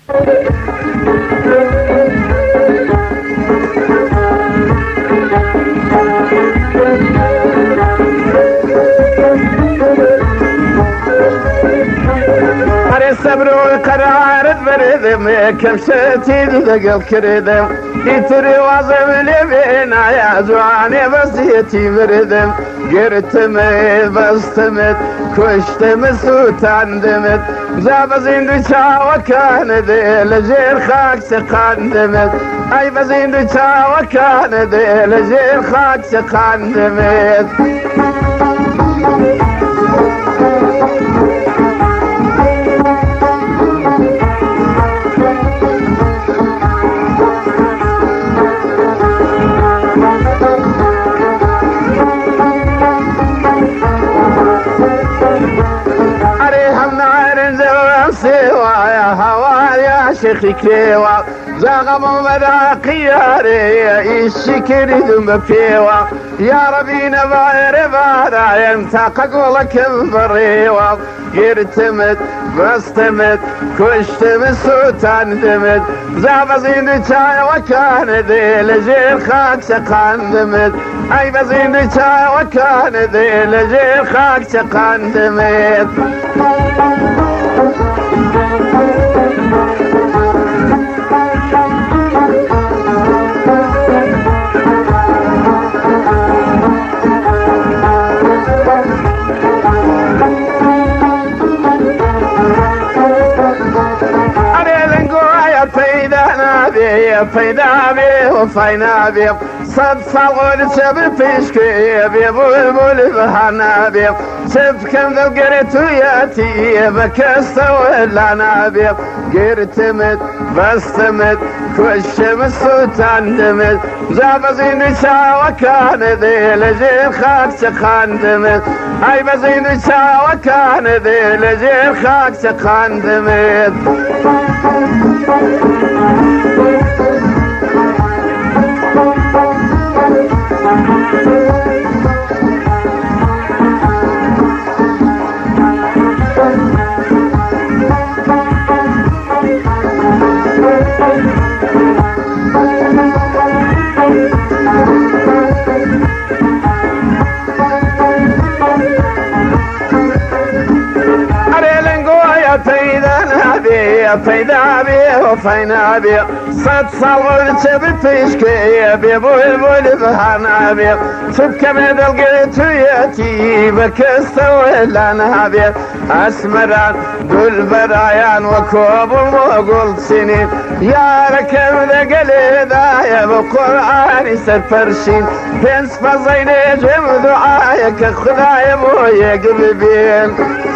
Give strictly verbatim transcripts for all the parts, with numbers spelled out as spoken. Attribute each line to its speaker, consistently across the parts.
Speaker 1: الصبر والقرار تبردم كمشتي دقل كردم يتري واظب لبينا يا زواني بسيتي بردم قرتمت بستمت كشتم سوتان دمت زابزين دوشا وكان دي لجير خاك سقان دمت اي بزين دوشا وكان دي لجير خاك سقان دمت شيخي كيوا زاغم مدى قياري الشكر ذم فيوا يا ربي نباير بارا ينتاقق ولك البريوا يرتمد بستمد كشتم سوتان دمد زابزين شاي وكان ذي لجير خاك سقان دمد اي بزين شاي وكان ذي لجير خاك سقان دمد فينا بي وفينا بي صد صغور سب فيشكي بي بلبل بهنا بي سب كم ذو قرت وياتي بكست ولانا بي قرتمت بستمت كشم السوتان دمت زابزين شا وكان ذي لجير خاك سقان دمت اي بزين شا وكان ذي لجير خاك سقان دمت فينا بي وفينا بي صد صغر سب فيشكي بي بلبل بهنا بي سب كمد القيت وياتي بكست ولانا بي اسمران دول برايان وكوب وقول سنين يا ركب ذا قليدا يا بقرآن سفرشين بنس فزين جم دعايك خداي بويا قلبين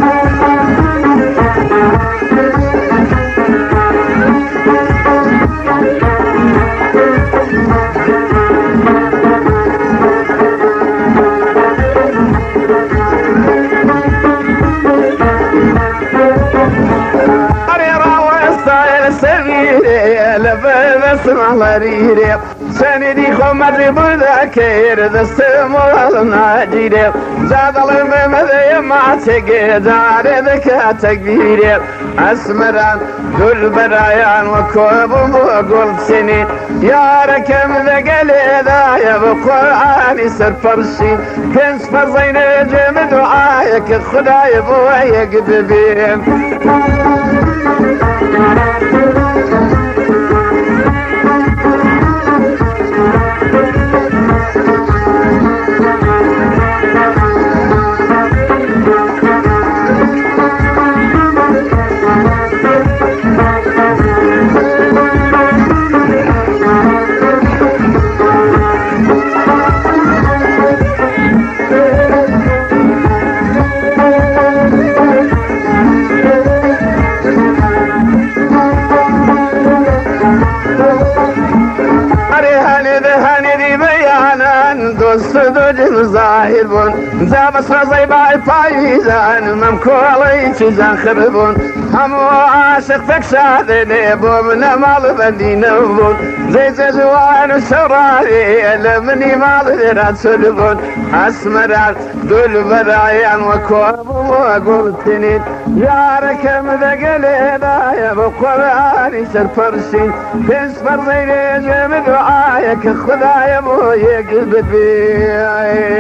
Speaker 1: اسمع ريري سندي خمر بذاكر دستم والناجيري زاد الهم ذي ما تقدر ذكا تكبيري اسمران دول برايان وكوب وقول سنين يا ركم ذقلي ذا يا بقرآن سرفرشي كنس فزين جم دعايك خداي بويا قدبين ظاهرون زابس رزي باي فايزان ممكولي تزان خربون هم عاشق تكسادني بومن مال بندينون زي زوان السراري لمني مال ذرات سلبون أسمران دول برايان وكوب وقلتني يا ركم ذقلينا يا بقراني سرفرسين بس فرضي جمد وعايك خذا يا مو يقلب بي